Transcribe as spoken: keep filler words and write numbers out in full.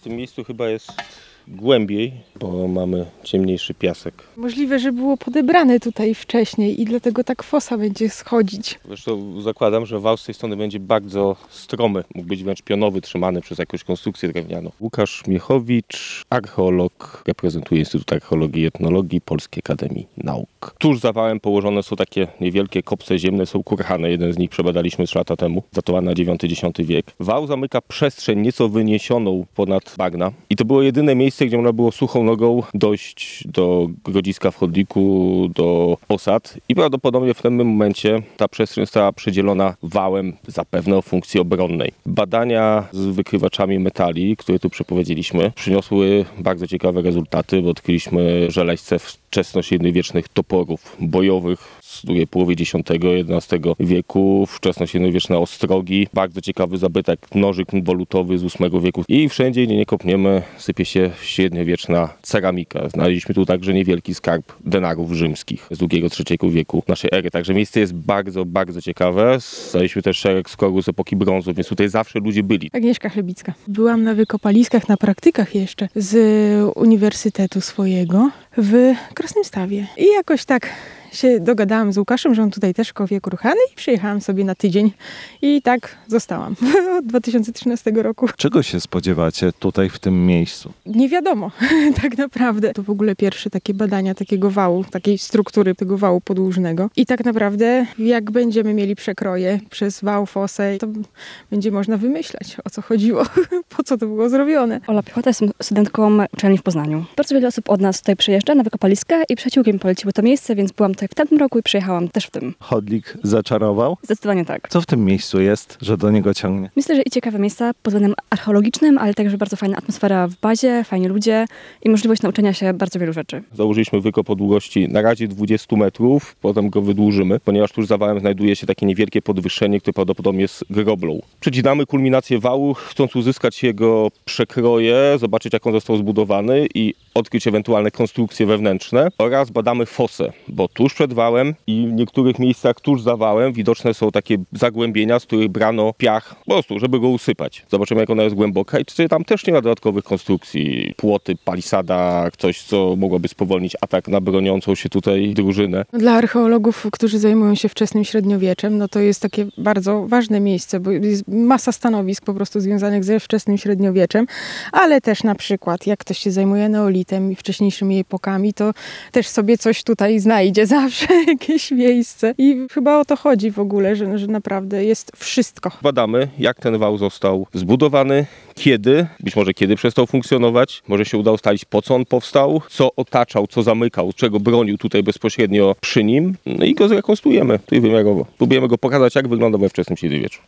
tym miejscu chyba jest głębiej, bo mamy ciemniejszy piasek. Możliwe, że było podebrane tutaj wcześniej i dlatego tak fosa będzie schodzić. Zresztą zakładam, że wał z tej strony będzie bardzo stromy. Mógł być wręcz pionowy, trzymany przez jakąś konstrukcję drewnianą. Łukasz Miechowicz, archeolog, reprezentuje Instytut Archeologii i Etnologii Polskiej Akademii Nauk. Tuż za wałem położone są takie niewielkie kopce ziemne, są kurhany. Jeden z nich przebadaliśmy trzy lata temu, datowany na dziewiąty-dziesiąty wiek. Wał zamyka przestrzeń nieco wyniesioną ponad bagna i to było jedyne miejsce, gdzie można było suchą nogą dojść do grodziska w chodniku, do osad i prawdopodobnie w pewnym momencie ta przestrzeń została przedzielona wałem zapewne o funkcji obronnej. Badania z wykrywaczami metali, które tu przeprowadziliśmy, przyniosły bardzo ciekawe rezultaty, bo odkryliśmy żelazce wczesnośredniowiecznych toporów bojowych z drugiej połowy dziesiątego jedenastego wieku, wczesnośredniowieczne ostrogi, bardzo ciekawy zabytek, nożyk wolutowy z ósmego wieku i wszędzie, gdzie nie kopniemy, sypie się średniowieczna ceramika. Znaleźliśmy tu także niewielki skarb denarów rzymskich z drugiego-trzeciego wieku naszej ery. Także miejsce jest bardzo, bardzo ciekawe. Znaleźliśmy też szereg skorów z epoki brązu, więc tutaj zawsze ludzie byli. Agnieszka Chlebicka. Byłam na wykopaliskach, na praktykach jeszcze z uniwersytetu swojego w Krasnymstawie. I jakoś tak się dogadałam z Łukaszem, że on tutaj też kopie kurhany i przyjechałam sobie na tydzień i tak zostałam od dwa tysiące trzynastego roku. Czego się spodziewacie tutaj w tym miejscu? Nie wiadomo tak naprawdę. To w ogóle pierwsze takie badania takiego wału, takiej struktury tego wału podłużnego. I tak naprawdę jak będziemy mieli przekroje przez wał, fosę, to będzie można wymyślać, o co chodziło, po co to było zrobione. Ola Piechota, jestem studentką uczelni w Poznaniu. Bardzo wiele osób od nas tutaj przyjeżdża na wykopaliska i przyjaciółki mi poleciły to miejsce, więc byłam tutaj w tamtym roku i przyjechałam też w tym. Chodnik zaczarował? Zdecydowanie tak. Co w tym miejscu jest, że do niego ciągnie? Myślę, że i ciekawe miejsca pod względem archeologicznym, ale także bardzo fajna atmosfera w bazie, fajni ludzie i możliwość nauczenia się bardzo wielu rzeczy. Założyliśmy wykop o długości na razie dwudziestu metrów, potem go wydłużymy, ponieważ tuż za wałem znajduje się takie niewielkie podwyższenie, które prawdopodobnie jest groblą. Przecinamy kulminację wału, chcąc uzyskać jego przekroje, zobaczyć jak on został zbudowany i odkryć ewentualne konstrukcje wewnętrzne oraz badamy fosę, bo tuż przed wałem i w niektórych miejscach tuż za wałem widoczne są takie zagłębienia, z których brano piach po prostu, żeby go usypać. Zobaczymy jak ona jest głęboka i czy tam też nie ma dodatkowych konstrukcji, płoty, palisada, coś co mogłoby spowolnić atak na broniącą się tutaj drużynę. Dla archeologów, którzy zajmują się wczesnym średniowieczem, no to jest takie bardzo ważne miejsce, bo jest masa stanowisk po prostu związanych ze wczesnym średniowieczem, ale też na przykład jak ktoś się zajmuje neolitem i wcześniejszymi epokami, to też sobie coś tutaj znajdzie zawsze, jakieś miejsce. I chyba o to chodzi w ogóle, że, że naprawdę jest wszystko. Badamy, jak ten wał został zbudowany, kiedy, być może kiedy przestał funkcjonować, może się uda ustalić, po co on powstał, co otaczał, co zamykał, czego bronił tutaj bezpośrednio przy nim, no i go zrekonstruujemy tutaj wymiarowo. Próbujemy go pokazać, jak wyglądał we wczesnym średniowieczu.